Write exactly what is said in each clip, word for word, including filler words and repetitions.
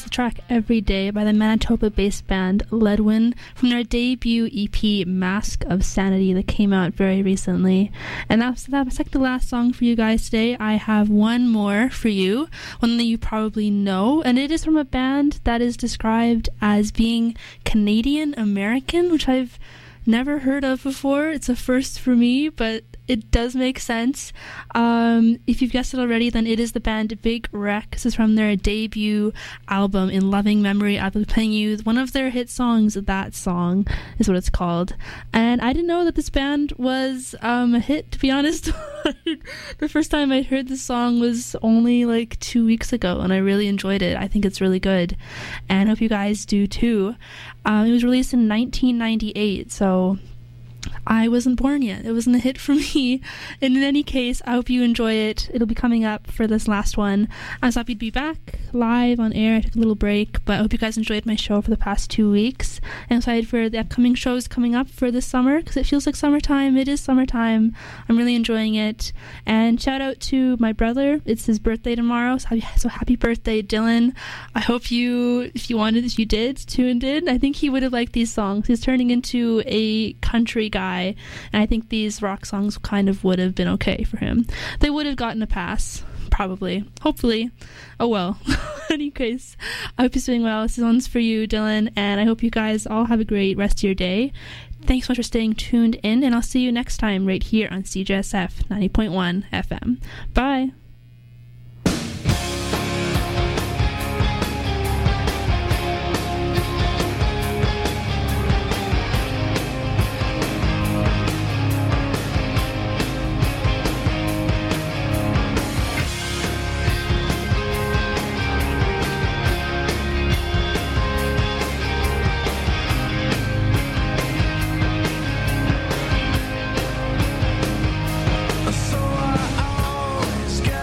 the track Every Day by the Manitoba-based band Ledwin from their debut E P Mask of Sanity that came out very recently. And that's, that's like the last song for you guys today. I have one more for you, one that you probably know, and it is from a band that is described as being Canadian-American, which I've never heard of before. It's a first for me, but it does make sense. Um, if you've guessed it already, then it is the band Big Wreck. This is from their debut album, In Loving Memory. I'll be playing you one of their hit songs. That Song is what it's called. And I didn't know that this band was um, a hit, to be honest. The first time I heard this song was only like two weeks ago, and I really enjoyed it. I think it's really good, and I hope you guys do too. Um, it was released in nineteen ninety-eight, so I wasn't born yet. It wasn't a hit for me. And in any case, I hope you enjoy it. It'll be coming up for this last one. I was happy to be back live on air. I took a little break, but I hope you guys enjoyed my show for the past two weeks. And excited for the upcoming shows coming up for this summer, because it feels like summertime. It is summertime. I'm really enjoying it. And shout out to my brother. It's his birthday tomorrow. So happy, so happy birthday, Dylan. I hope you, if you wanted, if you did, tuned in. I think he would have liked these songs. He's turning into a country guy, and I think these rock songs kind of would have been okay for him. They would have gotten a pass, probably, hopefully. Oh well. In any case, I hope he's doing well. This one's for you, Dylan, and I hope you guys all have a great rest of your day. Thanks so much for staying tuned in, and I'll see you next time right here on C J S F ninety point one F M. Bye. So I always get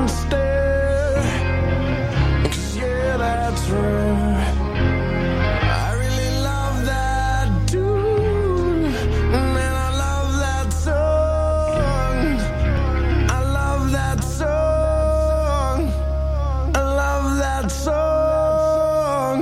stare. 'Cause yeah, that's right. I really love that dude. Man, I love that song. I love that song. I love that song.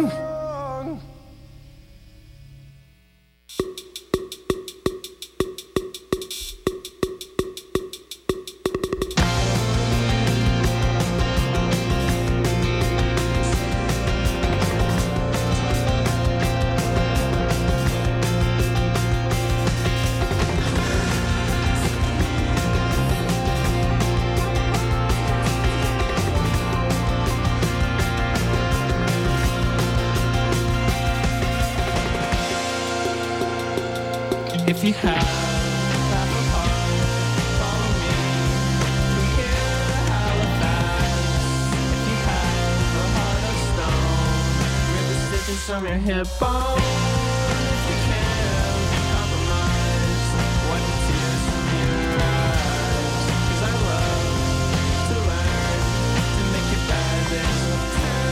If you have half a heart, follow me from here to Halifax. If you have a heart of stone, rip the stitches from your hip bone. If you can't compromise, wipe the tears from your eyes. 'Cause I love to learn to make your bad days look ten.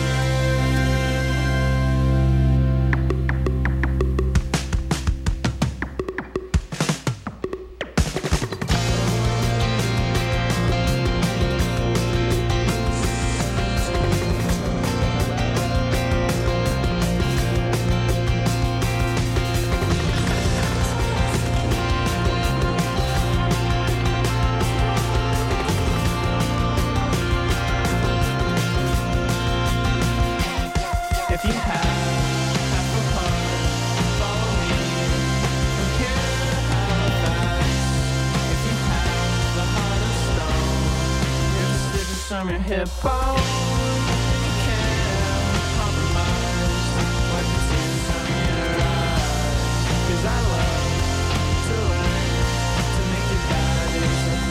If you have half a heart, follow me from here to Halifax. If you have the heart of stone, rip the stitches from your hip bone. If you can't compromise, wipe the tears from your eyes. 'Cause I love to learn to make your bad days look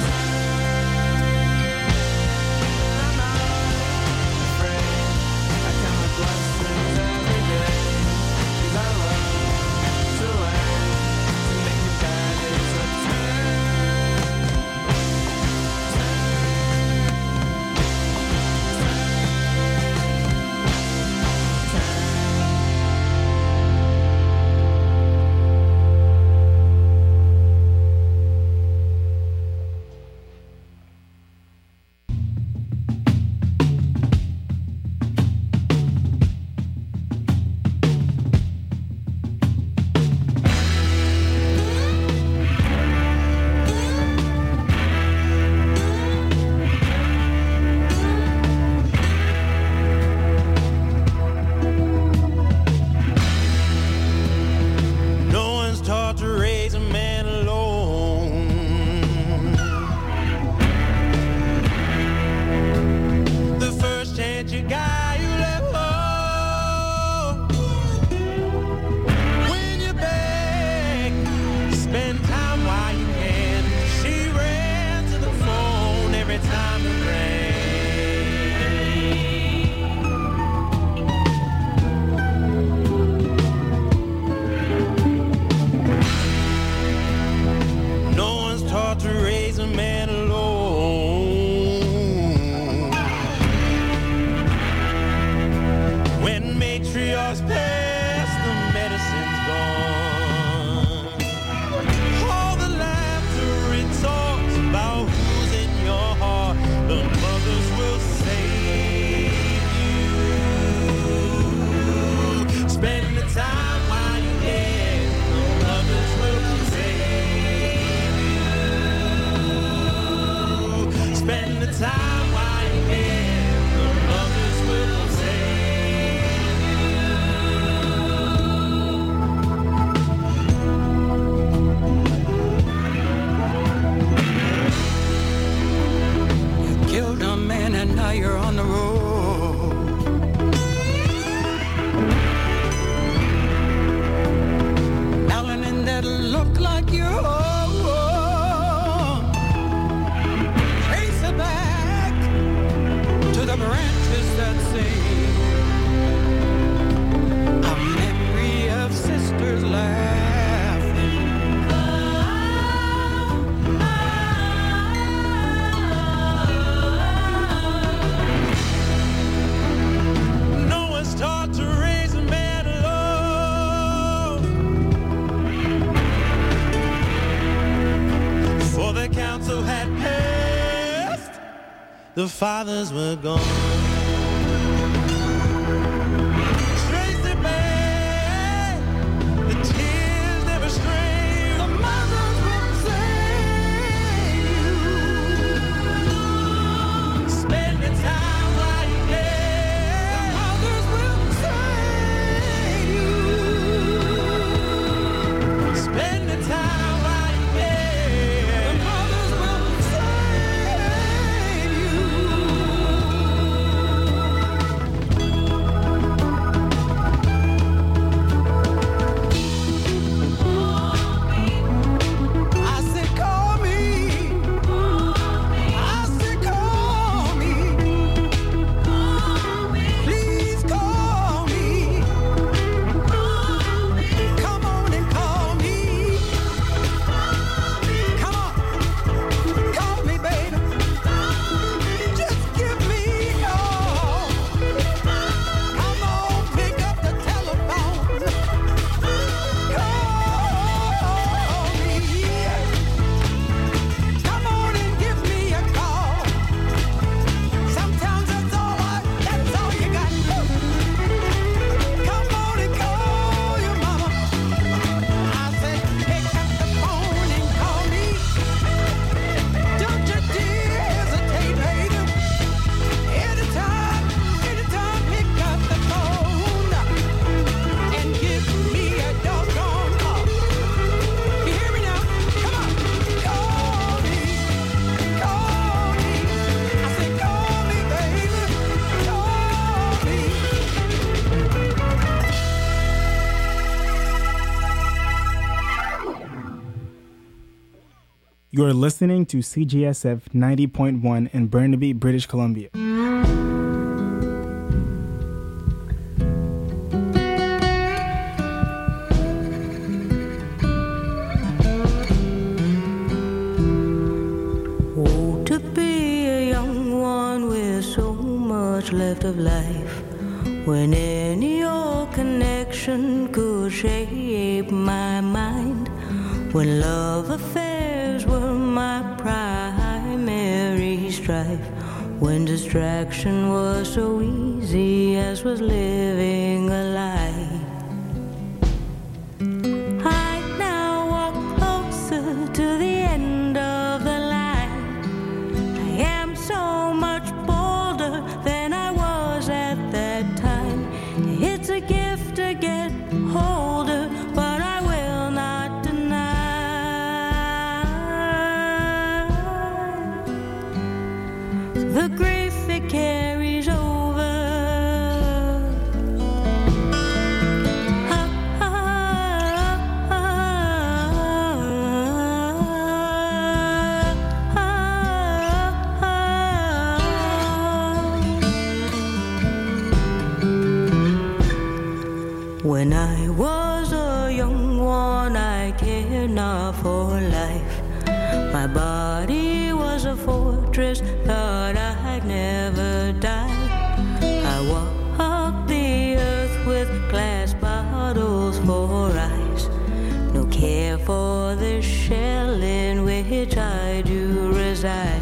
I'm not afraid. I count my blessings every day. 'Cause I love to learn to make your bad days look No one's taught to raise a man alone. The first chance you got, you let go. When you're back, spend time while you can. She ran to the phone every time it rang. No one's taught to raise a man alone. When matriarchs pass, the medicine's gone. All the laughter it talks about who's in your heart, the mothers will save you. Spend the time while you can, the mothers will save you. Spend the time while you can, the mothers will save you. You killed a man and now you're on the road. Melanin that look like your own. Trace it back to the branches that sing. A memory of sisters laughing. the fathers were gone. Trace it back, the tears never stray. The mothers will say you spend the time while you can. The mothers will say you spend the time while you can. The mothers will save you. I said, call me. I said, call me. Please call me. Come on and call me. Come on, call me, baby. Just give me a call. Come on, pick up the telephone. Call me. Come on and give me a call. Sometimes that's all I, that's all you got. Come on and call your mama. I said, pick up the phone and call me. Don't you dare hesitate, baby. Anytime, anytime, pick up the phone and give me a doggone call. You hear me now? Come on, call me, call me. I said, call me, baby, call me. You're listening to C G S F ninety point one in Burnaby, British Columbia. Oh, to be a young one with so much left of life, when any old connection could shape my mind, when love affairs were my primary strife, when distraction was so easy as was living a lie. I now walk closer to the end of the line. I am so much bolder than I was at that time. It's a gift to get older, but I will not deny the grief it carries over. When I was a young one, I cared not for life. My body was a fortress, thought I'd never die. I walked the earth with glass bottles for eyes, no care for the shell in which I do reside.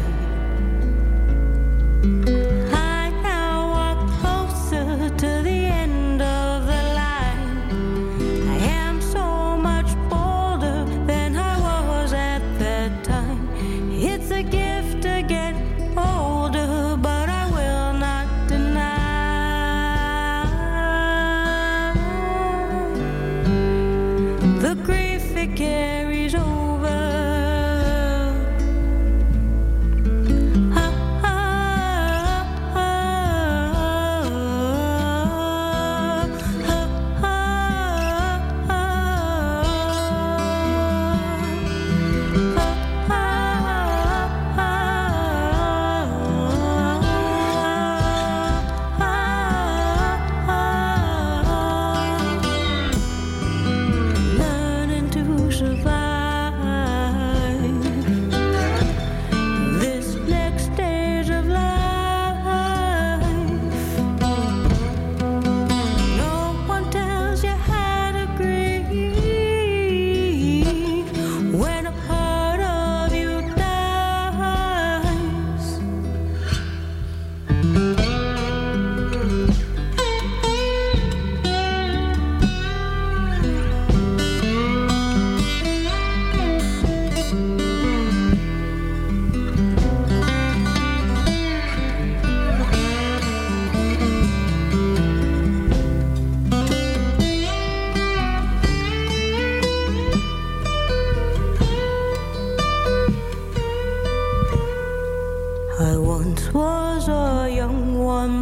I now walk closer to the end of the line. I am so much bolder than I was at that time. It's a gift to get older, but I will not deny the grief it carries over.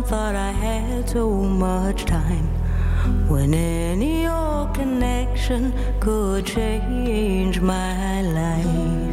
thought I had so much time, when any old connection could change my life.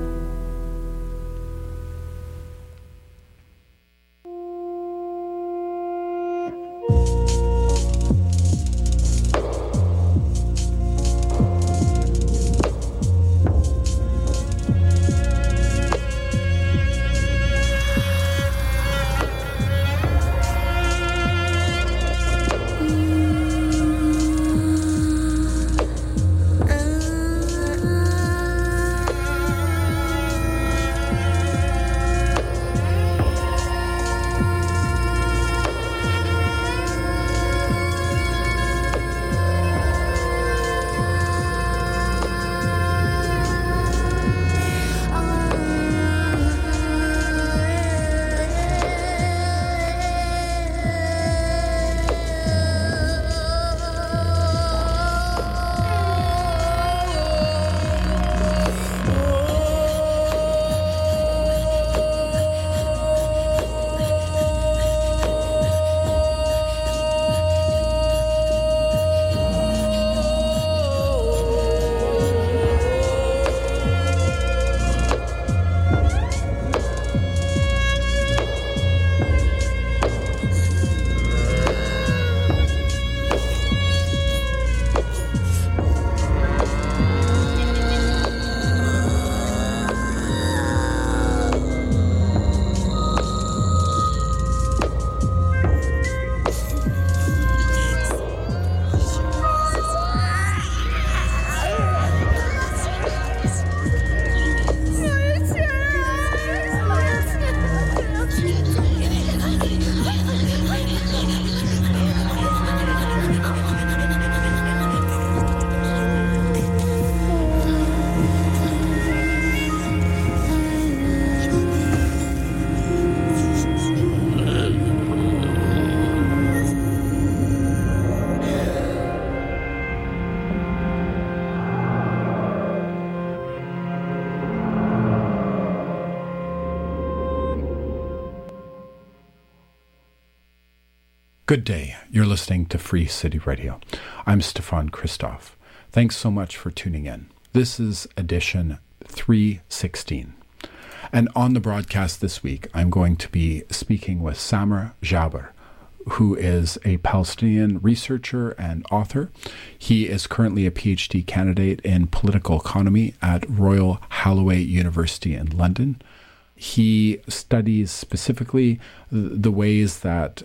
Good day. You're listening to Free City Radio. I'm Stefan Christoff. Thanks so much for tuning in. This is edition three sixteen. And on the broadcast this week, I'm going to be speaking with Samer Jaber, who is a Palestinian researcher and author. He is currently a PhD candidate in political economy at Royal Holloway University in London. He studies specifically the ways that